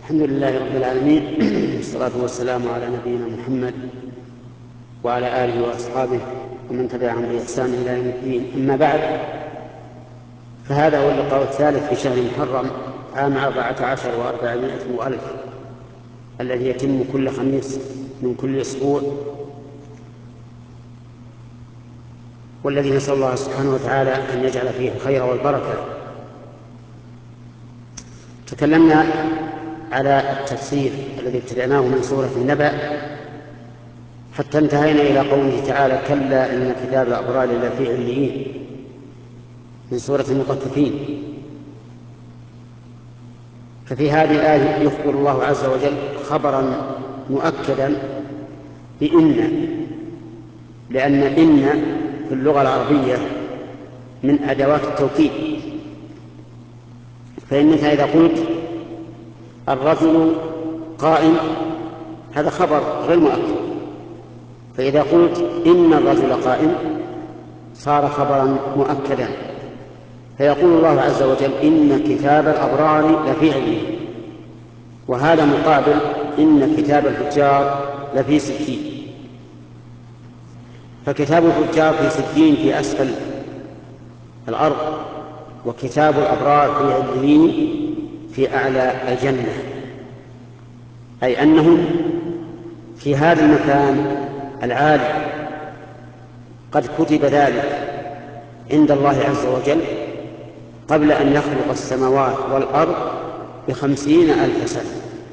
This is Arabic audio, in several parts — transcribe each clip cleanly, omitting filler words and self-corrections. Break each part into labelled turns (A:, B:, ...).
A: الحمد لله رب العالمين، والصلاة والسلام على نبينا محمد وعلى آله وأصحابه ومن تبعهم بإحسان إلى يوم الدين. أما بعد، فهذا هو اللقاء الثالث في شهر محرم عام 14 و400 وألف، الذي يتم كل خميس من كل أسبوع، والذي نسأل الله سبحانه وتعالى أن يجعل فيه الخير والبركة. تكلمنا على التفسير الذي ابتدأناه من سورة النبأ حتى انتهينا إلى قوله تعالى: كلا إن كتاب الأبرار لفي عليين، من سورة المطففين. ففي هذه الآية يخبر الله عز وجل خبرا مؤكدا بإن، لأن إن في اللغة العربية من أدوات التوكيد. فإنك إذا قلت الرجل قائم، هذا خبر غير مؤكد، فإذا قلت إن الرجل قائم صار خبرا مؤكدا. فيقول الله عز وجل: إن كتاب الأبرار لفي عليين، وهذا مقابل إن كتاب الفجار لفي سجين. فكتاب الفجار في سجين في أسفل الأرض، وكتاب الأبرار في عليين في أعلى الجنة، أي أنهم في هذا المكان العالي قد كتب ذلك عند الله عز وجل قبل أن يخلق السماوات والأرض ب50,000 سنة.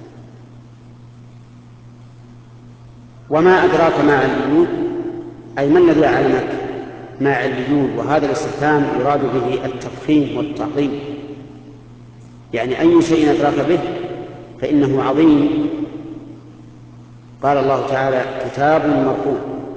A: وما أدراك ما عليون، أي ما الذي أعلمك ما عليون؟ وهذا الاستفهام يراد به التفخيم والتعظيم، يعني أي شيء أدراك به فإنه عظيم. قال الله تعالى: كتاب مرقوم،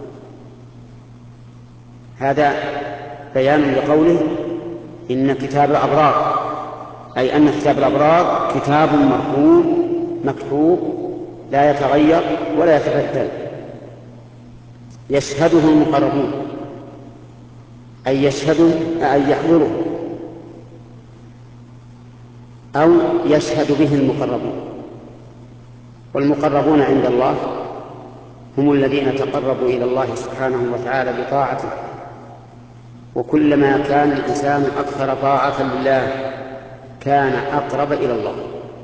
A: هذا بيان لقوله إن كتاب الأبرار، أي أن كتاب الأبرار كتاب مرقوم مكتوب لا يتغير ولا يتبدل، يشهده المقربون، أي يحضره أو يشهد به المقربون. والمقربون عند الله هم الذين تقربوا إلى الله سبحانه وتعالى بطاعته، وكلما كان الإنسان أكثر طاعة لله كان أقرب إلى الله،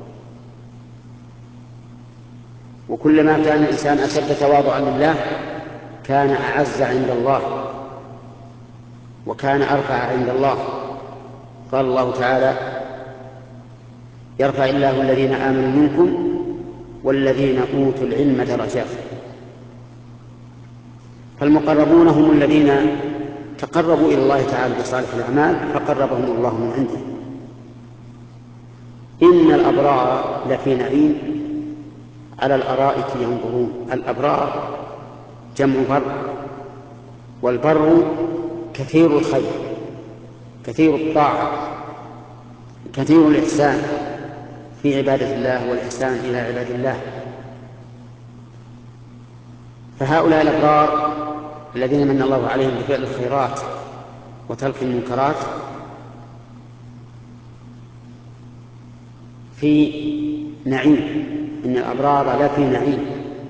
A: وكلما كان الإنسان أشد تواضعا لله كان أعز عند الله وكان أرفع عند الله. قال الله تعالى: يرفع الله الذين آمنوا منكم والذين أوتوا العلم درجات. فالمقربون هم الذين تقربوا إلى الله تعالى بصالح الأعمال فقربهم الله من عنده. إن الأبرار لفي نعيم على الأرائك ينظرون. الأبرار جمع بر، والبر كثير الخير، كثير الطاعة، كثير الإحسان في عبادة الله والإحسان إلى عباد الله. فهؤلاء الأبرار الذين من الله عليهم بفعل الخيرات وترك المنكرات في نعيم. إن الأبرار لفي نعيم،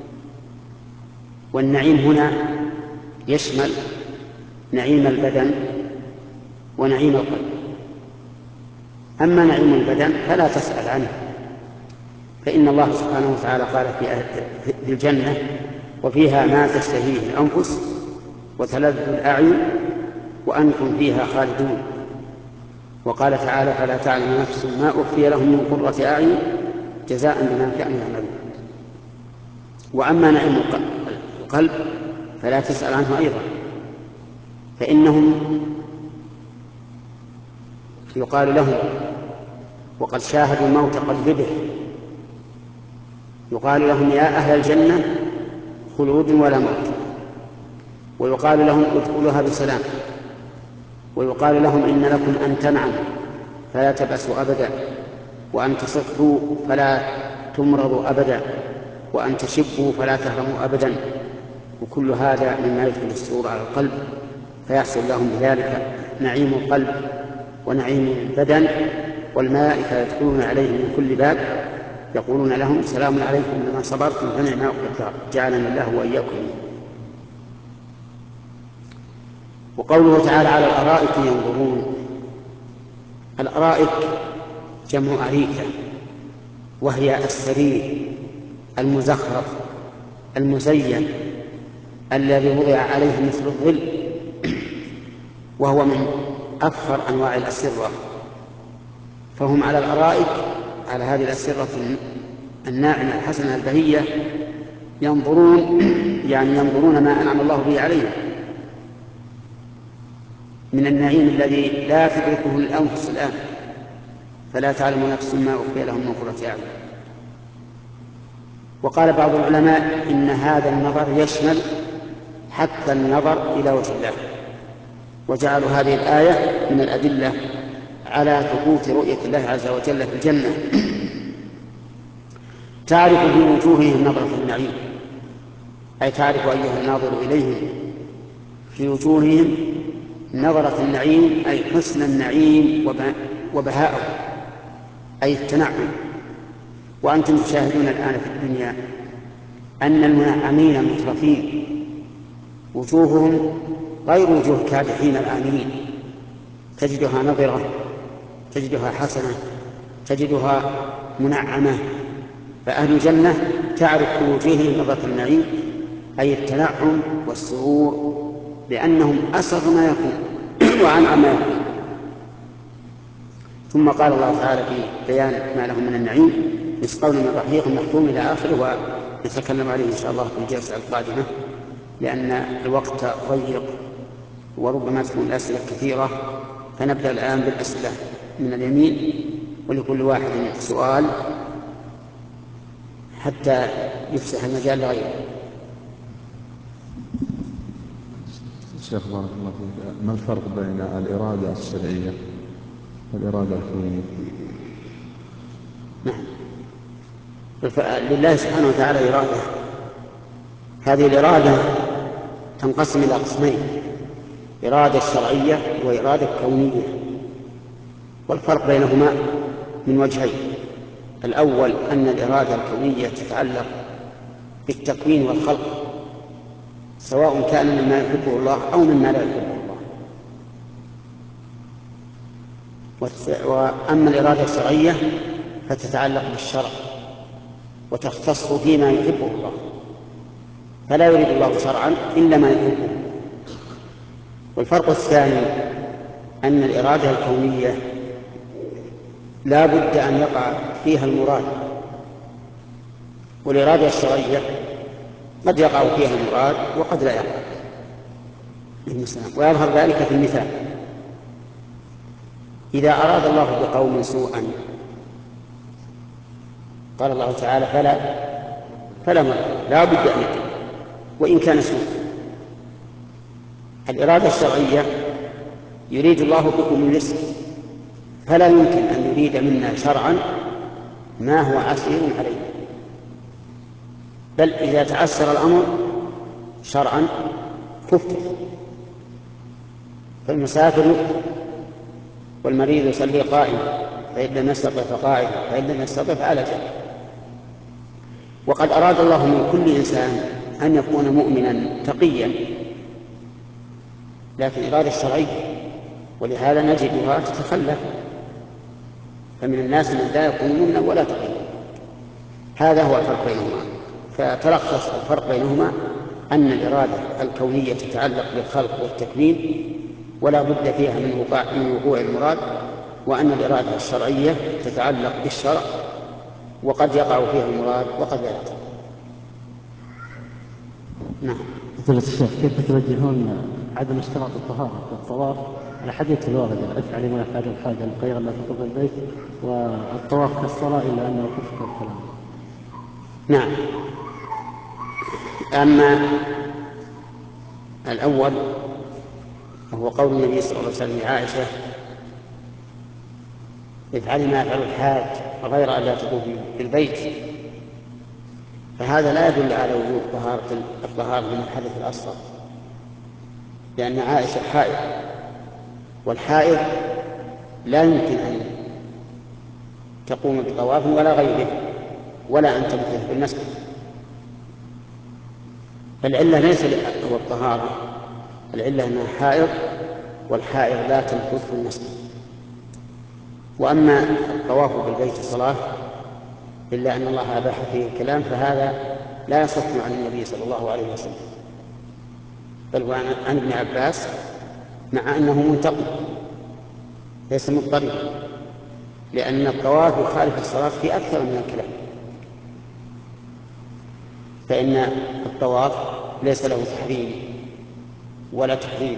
A: والنعيم هنا يشمل نعيم البدن ونعيم القلب. أما نعيم البدن فلا تسأل عنه، فإن الله سبحانه وتعالى قال في الجنة: وفيها ما تشتهيه الأنفس وتلذ الأعين وأنتم فيها خالدون. وقال تعالى: فلا تعلم نفس ما أخفي لهم من قرة أعين جزاء بما كانوا يعملون. وأما نعيم القلب فلا تسأل عنه أيضا، فإنهم يقال لهم وقد شاهدوا الموت قد ذبح، يقال لهم: يا أهل الجنة خلود ولا موت. ويقال لهم: ادخلوها بسلام. ويقال لهم: إن لكم أن تنعموا فلا تبأسوا أبدا، وأن تصحوا فلا تمرضوا أبدا، وأن تشبوا فلا تهرموا أبدا. وكل هذا مما يدخل السرور على القلب، فيحصل لهم بذلك نعيم القلب ونعيم البدن، والملائكة يدخلون عليهم من كل باب يقولون لهم سلام عليكم بما صبرتم فنعم عقبى الدار جعلنا الله وإياكم. وقوله تعالى على الأرائك ينظرون، الأرائك جمع أريكة، وهي السرير المزخرف المزين الذي وضع عليه مثل الظل، وهو من أكثر أنواع الأسرة. فهم على الأرائك على هذه الأسرة الناعمة الحسنة البهية ينظرون، يعني ينظرون ما أنعم الله به عليهم من النعيم الذي لا تدركه الأنفس الآن، فلا تعلم نفس ما أخفي لهم من قرة أعين. وقال بعض العلماء إن هذا النظر يشمل حتى النظر إلى وجه الله، وجعلوا هذه الآية من الأدلة على ثبوت رؤية الله عز وجل في الجنة. تعرف في وجوههم نظرة النعيم، أي تعرف أيها الناظر إليهم في وجوههم نظرة النعيم، أي حسن النعيم وبهاءه، أي التنعم. وأنتم تشاهدون الآن في الدنيا أن المنعمين المترفين وجوههم غير وجوه كادحين الآمنين، تجدها نظرة، تجدها حسنة، تجدها منعمة. فأهل الجنة تعرف في وجوههم نظرة النعيم، أي التنعم والسرور، لأنهم أسر ما يكون وأنعم ما يكون. ثم قال الله تعالى في بيان ما لهم من النعيم: يسقون من رحيق مختوم إلى آخره، ونتكلم عليه إن شاء الله في الجلسة القادمة لأن الوقت ضيق وربما تكون الأسئلة كثيرة. فنبدأ الآن بالأسئلة من اليمين، ولكل واحد سؤال حتى يفسح المجال لغيره.
B: شيخ بارك الله فيك، ما الفرق بين الإرادة الشرعية والإرادة الكونية؟
A: نعم، لله سبحانه وتعالى إرادة. هذه الإرادة تنقسم إلى قسمين: إرادة شرعية وإرادة كونية. والفرق بينهما من وجهين: الأول أن الإرادة الكونية تتعلق بالتكوين والخلق، سواء كان مما يحبه الله أو مما لا يحبه الله. وأما الإرادة الشرعية فتتعلق بالشرع وتختص فيما يحبه الله، فلا يريد الله شرعا إلا ما يحبه. والفرق الثاني أن الإرادة الكونية لا بد أن يقع فيها المراد، والإرادة الشرعية قد يقع فيها المراد وقد لا يقع. ويظهر ذلك في المثال: إذا أراد الله بقوم سوءا قال الله تعالى فلا مرد، لا بد أن يكون وإن كان سوء. الإرادة الشرعية يريد الله بكم اليسر، فلا يمكن أن يريد منا شرعا ما هو عسير عليه، بل إذا تعسر الأمر شرعا كفر. فالمسافر يكفر، والمريض يصلي قائما، فإن لم يستطع فقاعدا، فإن لم يستطع فعلى جنب. وقد أراد الله من كل إنسان أن يكون مؤمنا تقيا، لكن إرادة شرعية، ولهذا نجدها تتخلف، فمن الناس من لا يكون مؤمنا ولا تقيا. هذا هو الفرق بينهما. فتلخص الفرق بينهما أن الإرادة الكونية تتعلق بالخلق والتكوين ولا بد فيها من وقوع المراد، وأن الإرادة الشرعية تتعلق بالشرع وقد يقع فيها المراد وقد لا يقع. نعم.
C: فضيلة الشيخ، كيف توجهون عدم اشتراط الطهارة في الطواف على حديث الوارد: افعل ما يفعل الحاج الخير لا تطوف البيت، والطواف كالصلاة إلا أنه كفر كالكلام؟
A: نعم. أما الأول وهو قول النبي صلى الله عليه وسلم لعائشة: افعلي ما يفعل الحاج غير أن لا تطوفي في البيت، فهذا لا يدل على وجوب الطهارة من الحدث الأصغر، لأن عائشة حائض، والحائض لا يمكن أن تقوم بطواف ولا غيره ولا أن تمكث في المسجد. العلة ليس هو الطهارة، العلة أنها حائض، والحائض لا تمكث في المسجد. وأما الطواف بالبيت صلاة إلا أن الله أباح فيه الكلام، فهذا لا يصح عن النبي صلى الله عليه وسلم، بل هو عن ابن عباس، مع أنه منتقل ليس مضطربا، لأن الطواف يخالف الصلاة في أكثر من الكلام. فإن الطواف ليس له تحريم ولا تحريم،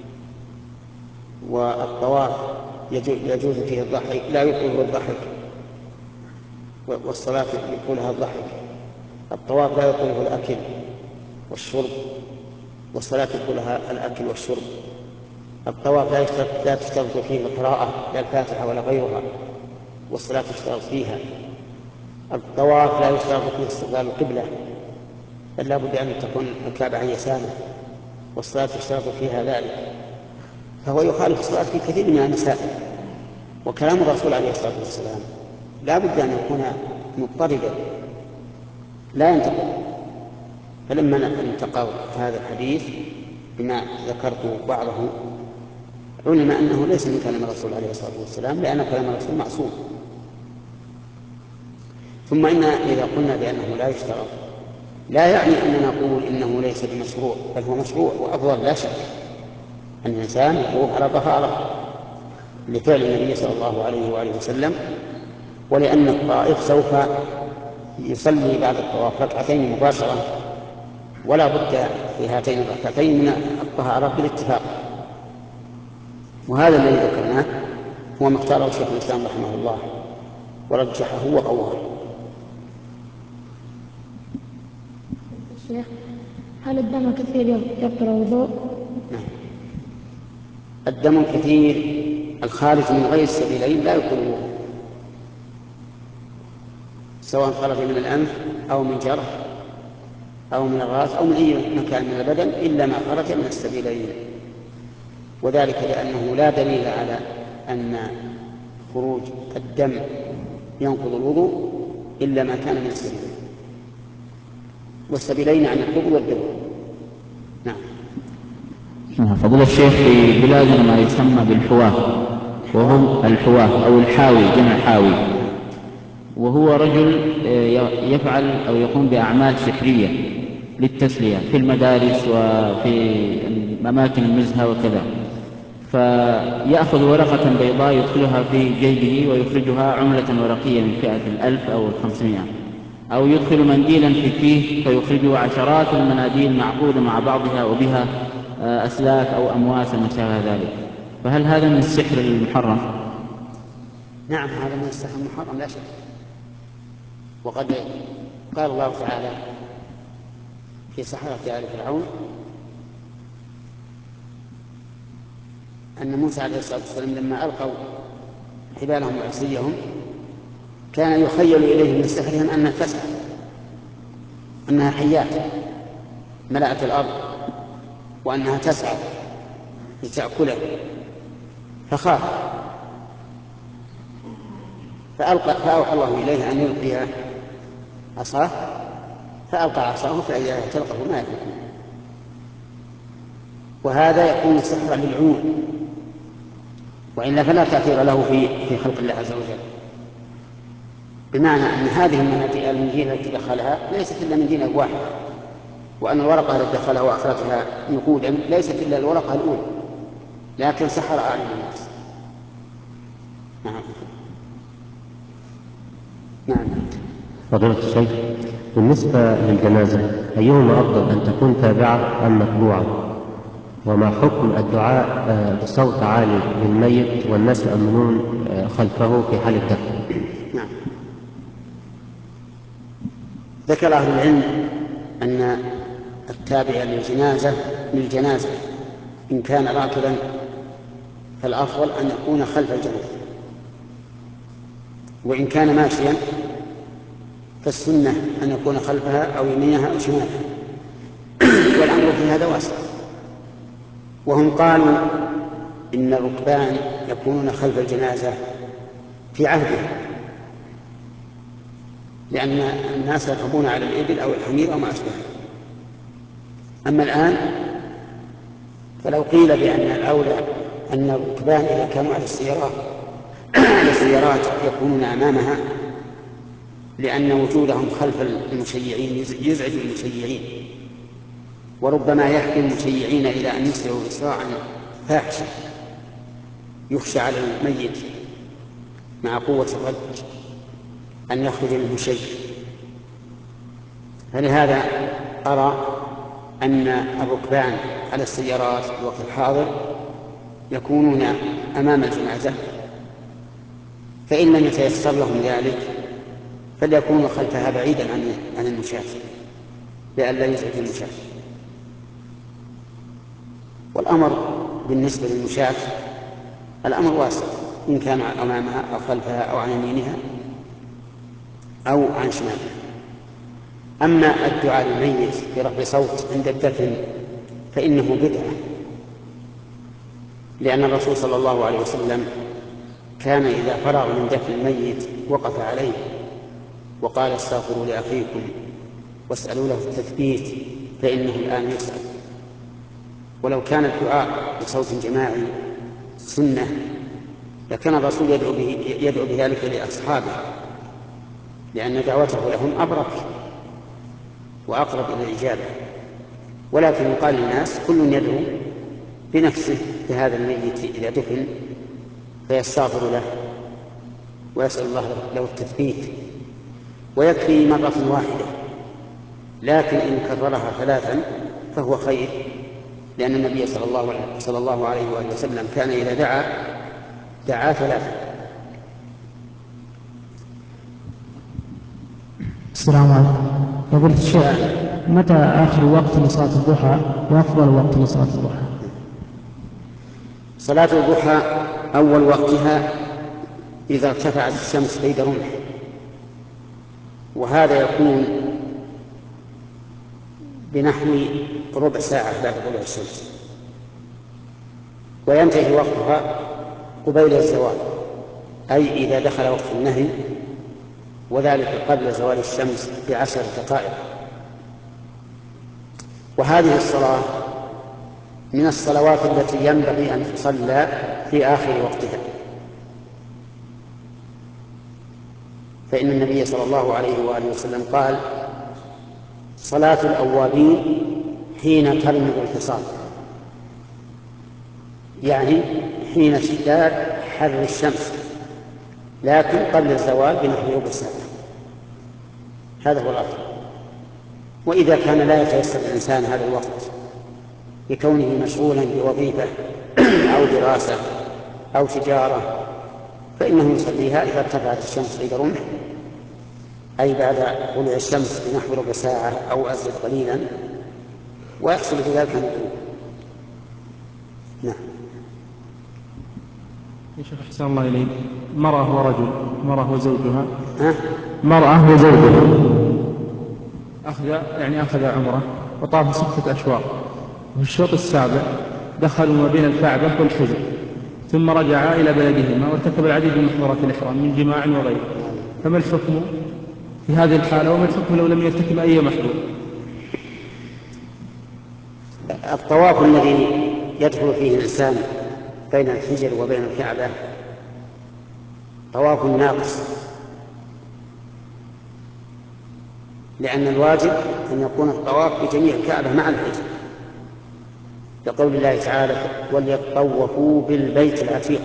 A: والطواف يجوز فيه الضحك، لا يطلب الضحك، والصلاة يقولها الضحك. الطواف لا يطلب الأكل والشرب، والصلاة يقولها الأكل والشرب. الطواف لا تشترط فيه القراءة، لا الفاتحة ولا غيرها، والصلاة تشترط فيها. الطواف لا يشترط فيه استقبال القبلة، بل لا بد أن تكون الكعبة عن يساره، والصلاة تشترط فيها ذلك. فهو يخالف الصلاة في كثير من المسائل. وكلام الرسول عليه الصلاة والسلام لا بد أن يكون مضطردا لا ينتقل. فلما انتقى هذا الحديث بما ذكرت بعضه، علم أنه ليس من كلام الرسول عليه الصلاة والسلام، لأن كلام الرسول معصوم. ثم إن إذا قلنا بأنه لا يشترط لا يعني أننا نقول إنه ليس بمشروع، بل هو مشروع وأفضل لا شك أن الإنسان يطوف على طهارة لفعل النبي صلى الله عليه وآله وسلم، ولأن الطائف سوف يصلي بعد الطواف ركعتين مباشرة، ولا بد في هاتين الركعتين من الطهارة بالاتفاق. وهذا الذي ذكرناه هو ما اختاره شيخ الإسلام رحمه الله ورجحه وقواه.
D: الشيخ، هل الدم كثير يبطل الوضوء؟
A: نعم، الدم الكثير الخارج من غير السبيلين لا يبطل الوضوء، سواء خرج من الأنف أو من جرح أو من الرأس أو من أي مكان من البدن، إلا ما خرج من السبيلين. وذلك لأنه لا دليل على أن خروج الدم ينقض الوضوء إلا ما كان من السبيلين، والسبيلين عن القبل والدبر. نعم.
E: فضيلة الشيخ، في بلادنا ما يسمى بالحواه، وهو الحواه أو الحاوي، جمع حاوي، وهو رجل يفعل أو يقوم بأعمال سحرية للتسلية في المدارس وفي أماكن النزهة وكذا، فيأخذ ورقة بيضاء يدخلها في جيبه ويخرجها عملة ورقية من فئة 1000 أو 500، أو يدخل منديلا في فيه فيخرجه عشرات المناديل معقودة مع بعضها وبها أسلاك أو أمواس وما شابه ذلك. فهل هذا من السحر المحرم؟
A: نعم، هذا من السحر المحرم لا شك. وقد قال الله تعالى في سحرة آل فرعون أن موسى عليه الصلاة والسلام لما ألقوا حبالهم وعصيهم كان يخيل إليه من سحرهم أنها تسعى، أنها حيات ملأت الأرض، وأنها تسعى لتأكله، فخاف فأوحى الله إليه أن يلقي عصاه، فألقى عصاه فإذا تلقف ما يفلح. وهذا يكون سحرا للعيون، وإلا فلا تأثير له في خلق الله عز وجل، بمعنى أن هذه المنديل التي دخلها ليست إلا منديل واحد، وأن الورقة التي دخلها وأخرجها نقودا ليست إلا الورقة الأولى، لكن سحر أعين الناس. نعم.
F: فضيلة الشيخ، بالنسبة للجنازة أيهما أفضل، أن تكون تابعة أم متبوعة؟ وما حكم الدعاء بصوت عالي للميت والناس يؤمنون خلفه في حال الدفن؟
A: نعم. ذكر أهل العلم أن التابع للجنازة إن كان راكبا فالأفضل أن يكون خلف الجنازة، وإن كان ماشيا فالسنة أن يكون خلفها أو يمينها أو شمالها، والأمر في هذا واسع. وهم قالوا إن الركبان يكونون خلف الجنازة في عهده، لأن الناس يركبون على الإبل أو الحمير أو ما أشبه. أما الآن فلو قيل بأن الأولى أن الركبان إذا كانوا على السيارات يكونون أمامها، لأن وجودهم خلف المشيعين يزعج المشيعين، وربما يحكي المشيعين إلى أن يسرعوا إسراعا فاحشا يخشى على الميت مع قوة الرد أن يخرج المشيع. فلهذا أرى أن الركبان على السيارات في الوقت الحاضر يكونون أمام الجنازة، فإن لم يتيسر لهم ذلك فليكونوا خلفها بعيدا عن المشاة لئلا يزعج المشاة. والأمر بالنسبة للمشاة الأمر واسع، إن كان أمامها أو خلفها أو عن يمينها أو عن شمالها. أما الدعاء للميت برفع صوت عند الدفن فإنه بدعة، لأن الرسول صلى الله عليه وسلم كان إذا فرغ من دفن الميت وقف عليه وقال استغفروا لأخيكم واسألوا له التثبيت فإنه الآن يسأل. ولو كان الدعاء بصوت جماعي سنة لكان الرسول يدعو بذلك لأصحابه، لأن دعوته لهم أبرك وأقرب إلى الإجابة. ولكن يقال للناس كل يدعو بنفسه بهذا الميت إذا دفن فيستغفر له ويسأل الله له التثبيت، ويكفي مرة واحدة، لكن إن كررها ثلاثا فهو خير، لأن النبي صلى الله عليه وآله وسلم كان إذا دعا ثلاثا.
G: السلام عليكم. يقول الشيخ متى آخر وقت لصلاة الضحى وأفضل وقت لصلاة الضحى؟
A: صلاة الضحى أول وقتها إذا ارتفعت الشمس قيد رمح، وهذا يكون بنحو ربع ساعة بعد طلوع الشمس، وينتهي وقتها قبيل الزوال، أي إذا دخل وقت النهي، وذلك قبل زوال الشمس ب10 دقائق. وهذه الصلاة من الصلوات التي ينبغي أن تصلى في آخر وقتها، فإن النبي صلى الله عليه وآله وسلم قال صلاة الأوابين حين ترمض الفصال، يعني حين اشتداد حر الشمس، لكن قبل الزوال بنحو ربع ساعة. هذا هو الأفضل. وإذا كان لا يتيسر الإنسان هذا الوقت بكونه مشغولا بوظيفة أو دراسة أو تجارة فإنه يصليها إذا ارتفعت الشمس قيد رمح، أي بعد طلوع الشمس بنحو ربع ساعة أو أزيد قليلا، ويحصل بذلك النزول. نعم.
H: يا شيخ أحسن الله إليك، مرأة ورجل، مرأة وزوجها،
G: مرأة وزوجها
H: أخذ عمره وطاف 6 أشواط، وفي الشوط السابع دخلوا ما بين الكعبة والحجر، ثم رجعا إلى بلدهما وارتكب العديد من محظورات الإحرام من جماع وغيره، فما الحكم في هذه الحالة، وما الحكم لو لم يرتكب أي محظور؟
A: الطواف الذي يدخل فيه الإنسان بين الحجر وبين الكعبة طواف ناقص، لأن الواجب أن يكون الطواف بجميع الكعبة مع الحجر، لقول الله تعالى وليطوفوا بالبيت العتيق.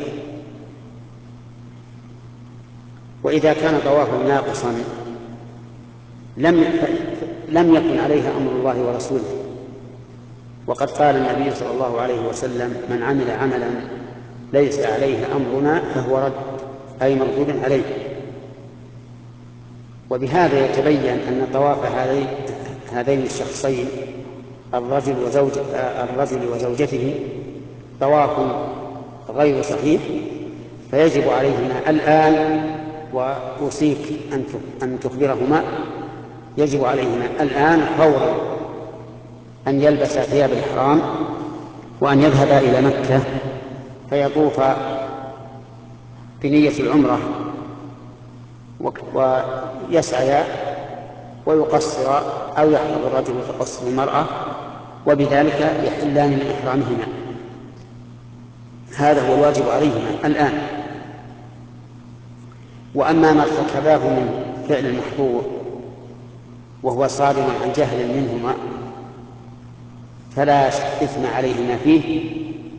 A: وإذا كان طوافا ناقصا لم يكن عليها أمر الله ورسوله، وقد قال النبي صلى الله عليه وسلم من عمل عملا ليس عليه أمرنا فهو رد، أي مردود عليه. وبهذا يتبين أن طواف هذين الشخصين الرجل وزوجته طواف غير صحيح، فيجب عليهما الآن، وأوصيك أن تخبرهما، يجب عليهما الآن فورا أن يلبسا ثياب الإحرام وأن يذهبا إلى مكة فيطوفا بنية العمرة ويسعيا ويقصر أو يحفظ الرجل وتقصر المرأة، وبذلك يحلان من إحرامهما. هذا هو الواجب عليهما الآن. وأما ما ارتكباه من فعل المحظور وهو صادر عن جهل منهما فلا إثم عليهما فيه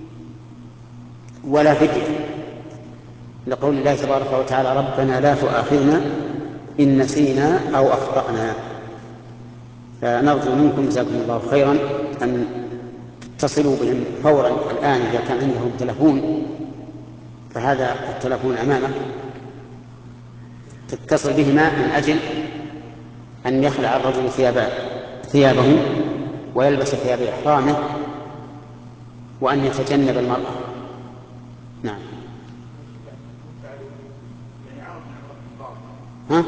A: ولا فدية، لقول الله تبارك وتعالى: ربنا لا تؤاخذنا إن نسينا أو أخطأنا. فنرجو منكم جزاكم الله خيرا أن تتصلوا بهم فورا الآن إذا كان عندهم تلفون، فهذا التلفون أمامك، تتصل بهما من أجل أن يخلع الرجل ثيابه ويلبس ثياب إحرامه وأن يتجنب المرأة. نعم. ها؟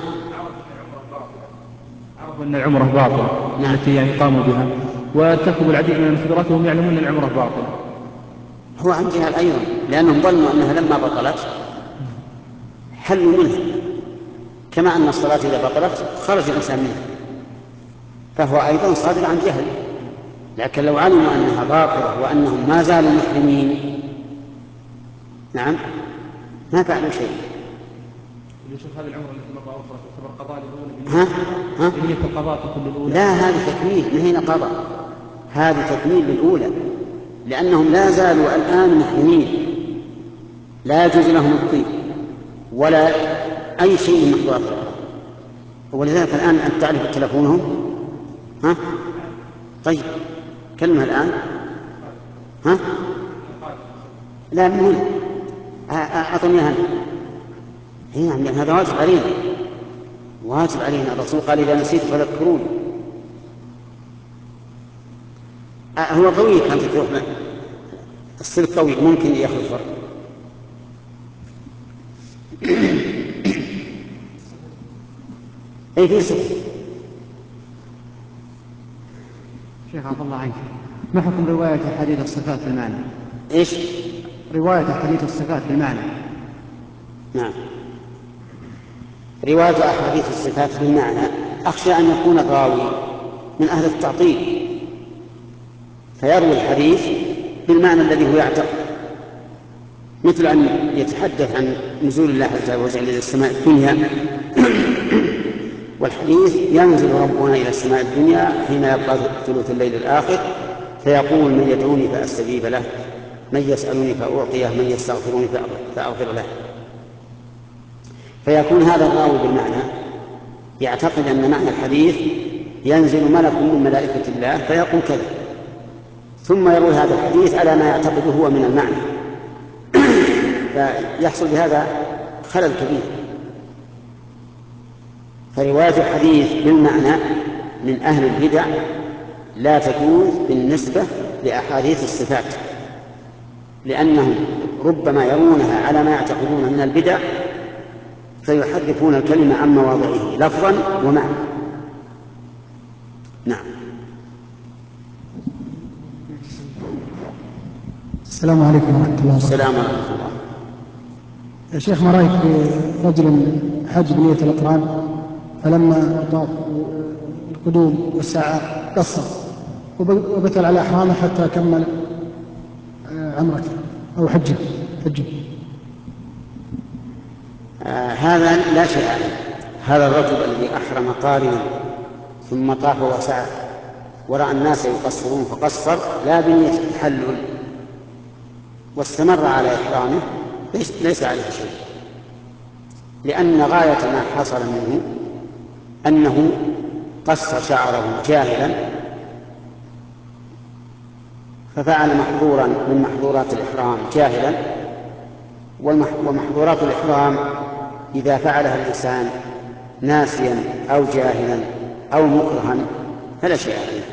H: عرفوا أن العمرة باطلة. نعم. التي يعني قاموا بها وارتكبوا العديد من المحظورات وهم يعلمون أن العمرة باطلة.
A: هو عن جهل أيضا، لأنهم ظنوا أنها لما بطلت حلوا منها، كما أن الصلاة إذا بطلت خرج الإنسان منها، فهو أيضا صادر عن جهل. لكن لو علموا أنها باطلة وأنهم ما زالوا محرمين، نعم، ما فعلوا شيء.
H: هذه العمرة التي مرة أخرى تعتبر قضاء للأولى؟ بنية القضاء تكون للأولى؟
A: لا، هذه تكميل، ما هي قضاء، هذه تكميل للأولى، لأنهم لا زالوا الآن محرمين، لا يجوز لهم الطيب ولا أي شيء من محظورات الإحرام. ولذلك الآن أنت تعرف تلفونهم؟ ها؟ طيب كلمة الآن. ها؟ لا، من هنا أعطني هنا. نعم، هذا واجب علينا، واجب علينا. الرسول قال: إذا نسيت فذكروني. هو قوي، كان تروح السلك قوي، ممكن يأخذ فرق. أي في سلك.
I: شيخ عبد الله عنك، ما حكم رواية أحاديث الصفات بالمعنى؟
A: إيش؟
I: رواية أحاديث الصفات بالمعنى.
A: نعم، رواية أحاديث الصفات بالمعنى أخشى أن يكون الراوي من أهل التعطيل فيروي الحديث بالمعنى الذي هو يعتقد، مثل أن يتحدث عن نزول الله عز وجل إلى السماء الدنيا والحديث: ينزل ربنا إلى السماء الدنيا حين يبقى ثلث الليل الآخر فيقول: من يدعوني فأستجيب له، من يسألني فأعطيه، من يستغفرني فأغفر له. فيكون هذا الراوي بالمعنى يعتقد أن معنى الحديث: ينزل ملك من ملائكة الله فيقول كذا، ثم يروي هذا الحديث على ما يعتقده هو من المعنى، فيحصل بهذا خلل كبير. فرواية الحديث بالمعنى من أهل البدع لا تجوز بالنسبة لأحاديث الصفات، لأنهم ربما يرونها على ما يعتقدون من البدع فيحرفون الكلمة عن مواضعه لفظا ومعنى. نعم.
J: السلام عليكم ورحمة الله وبركاته.
A: السلام ورحمة الله.
J: يا شيخ، ما رأيك برجل حج بنية الإقران فلما طاف القدوم والساعة قصر وبتل على إحرامه حتى كمل عمرته أو حجه؟
A: هذا لا شيء عليه. هذا الرجل الذي أحرم قارنا ثم طاف وسعى ورأى الناس يقصرون فقصر لا بنية التحلل واستمر على إحرامه ليس عليه شيء، لأن غاية ما حصل منه أنه قص شعره جاهلا ففعل محظورا من محظورات الإحرام جاهلا، ومحظورات الإحرام إذا فعلها الإنسان ناسيا أو جاهلا أو مكرها فلا شيء عليه.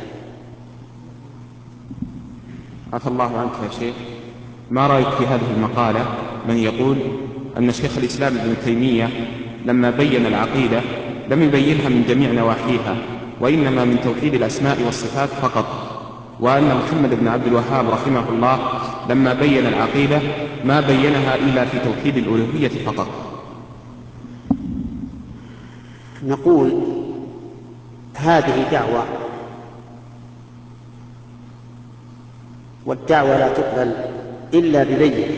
K: عفى الله عنك يا شيخ، ما رأيك في هذه المقالة من يقول أن شيخ الإسلام ابن تيمية لما بين العقيدة لم يبينها من جميع نواحيها وإنما من توحيد الأسماء والصفات فقط، وأن محمد بن عبد الوهاب رحمه الله لما بين العقيدة ما بينها إلا في توحيد الألوهية فقط؟
A: نقول هذه دعوة، والدعوة لا تقبل إلا ببينة،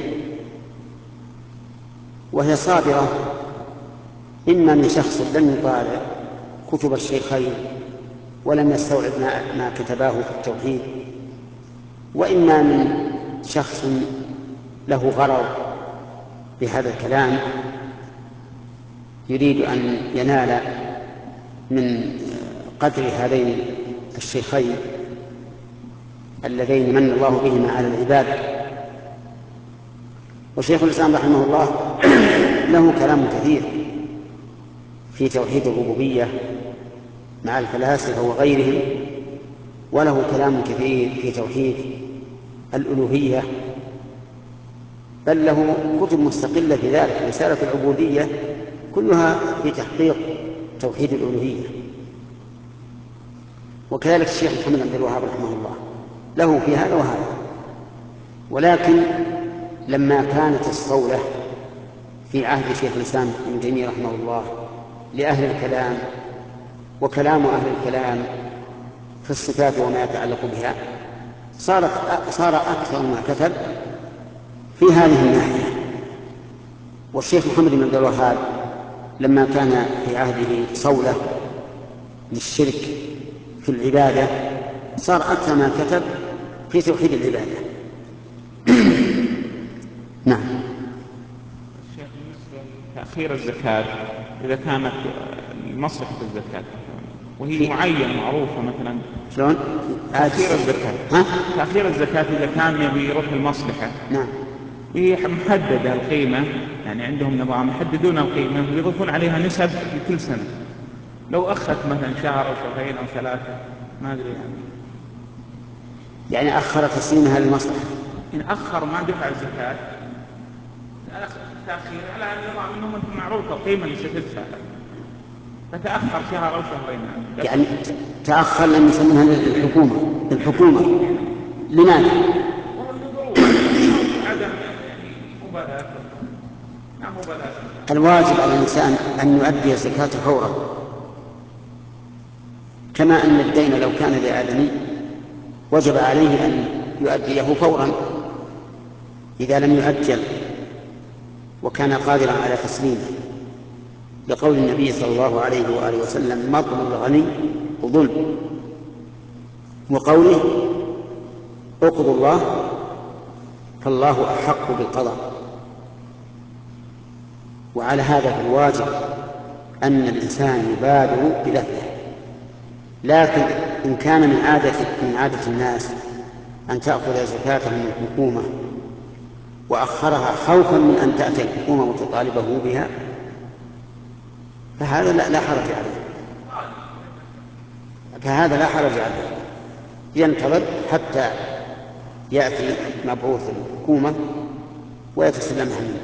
A: وهي صادرة إما من شخص لم يطالع كتب الشيخين ولم يستوعب ما كتباه في التوحيد، وإما من شخص له غرض بهذا الكلام يريد أن ينال من قدر هذين الشيخين اللذين من الله بهما على العباد. وشيخ الإسلام رحمه الله له كلام كثير في توحيد الربوبية مع الفلاسفة وغيرهم، وله كلام كثير في توحيد الألوهية، بل له كتب مستقلة في ذلك، رسالة العبودية كلها في تحقيق توحيد الألوهية. وكذلك الشيخ محمد عبد الوهاب رحمه الله له في هذا وهذا. ولكن لما كانت الصولة في عهد شيخ الإسلام ابن تيمية رحمه الله لأهل الكلام، وكلام أهل الكلام في الصفات وما يتعلق بها، صار أكثر ما كتب في هذه الناحية. والشيخ محمد بن عبد الوهاب لما كان في عهده صولة للشرك في العبادة صار أكثر ما كتب في توحيد العبادة. نعم.
K: الشيخ بالنسبة تأخير الزكاة، إذا كانت مصلحة الزكاة وهي معينة معروفة، مثلا
A: شلون؟
K: تأخير الزكاة. تأخير الزكاة إذا كان يبي يروح المصلحة،
A: نعم،
K: هي محددة القيمة، يعني عندهم نظام يحددون القيمة ويضيفون عليها نسب لكل سنة. لو أخذت مثلا شهر أو شهرين أو ثلاثة ما أدري
A: يعني أخر تسليمها للمصلحة.
K: إن أخر ما دفع الزكاة تأخير على النظام أنهم أنتم معروفة القيمة اللي ستدفع، فتأخر شهر أو شهرين.
A: يعني تأخر لم يسمونها للحكومة. لماذا؟
K: عدم مبالاة.
A: الواجب على الإنسان أن يؤدي الزكاة فورا، كما أن الدين لو كان لآدمي وجب عليه أن يؤديه فورا إذا لم يؤجل وكان قادرا على تسليمه، لقول النبي صلى الله عليه وآله وسلم: مطل الغني ظلم، وقوله: اقضوا الله فالله أحق بالقضاء. وعلى هذا فالواجب أن الإنسان يبادر بذبحه. لكن إن كان من عادة الناس أن تأخذ زكاة من الحكومة وأخرها خوفا من أن تأتي الحكومة وتطالبه بها، فهذا لا حرج عليه، ينتظر حتى يأتي مبعوث الحكومة ويتسلمها منه.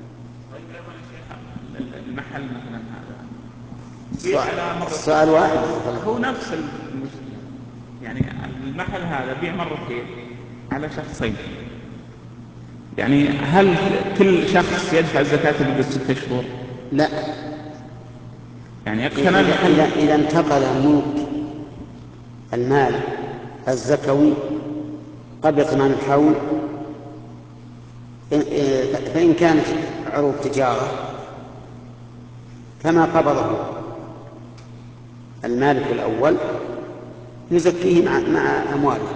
K: المحل مثلا هذا
A: السؤال واحد
K: هو نفس المشكلة، يعني المحل هذا بيع مرتين على شخصين، يعني هل كل شخص يدفع الزكاة لمدة 6 شهور؟
A: لا،
K: يعني
A: إذا انتقل ملك المال الزكوي قبل تمام الحول، فإن كانت عروض تجارة فما قبضه المالك الأول يزكيه مع أمواله.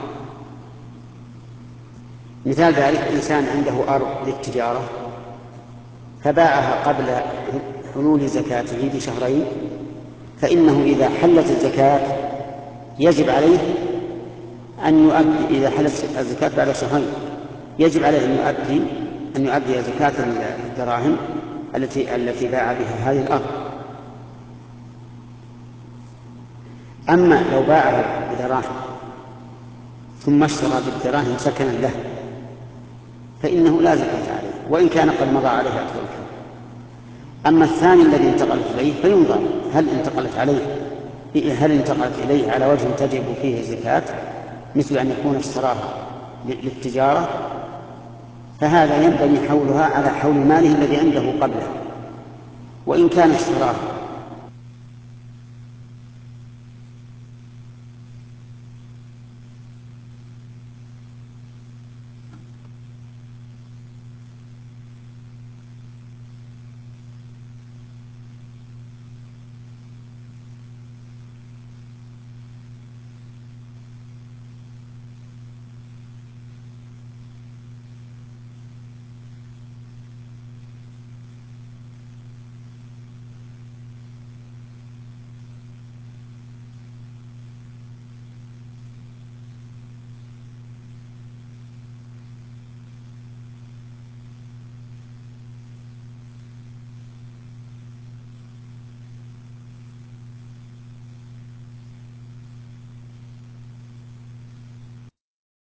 A: مثال ذلك: إنسان عنده أرض للتجارة فباعها قبل حلول زكاته ب2 فإنه إذا حلت الزكاة يجب عليه أن يؤدي، إذا حلت الزكاة بعد 2 يجب عليه أن يؤدي زكاة الدراهم التي باع بها هذه الأرض. أما لو باعها بدراهم ثم اشترى بالدراهم سكنا له فإنه لا زكاة عليه وإن كان قد مضى عليه أكثر الحول. أما الثاني الذي انتقلت إليه فينظر هل انتقلت إليه على وجه تجب فيه الزكاة، مثل أن يكون اشتراها للتجارة، فهذا ينبني حولها على حول ماله الذي عنده قبله. وإن كان اشتراها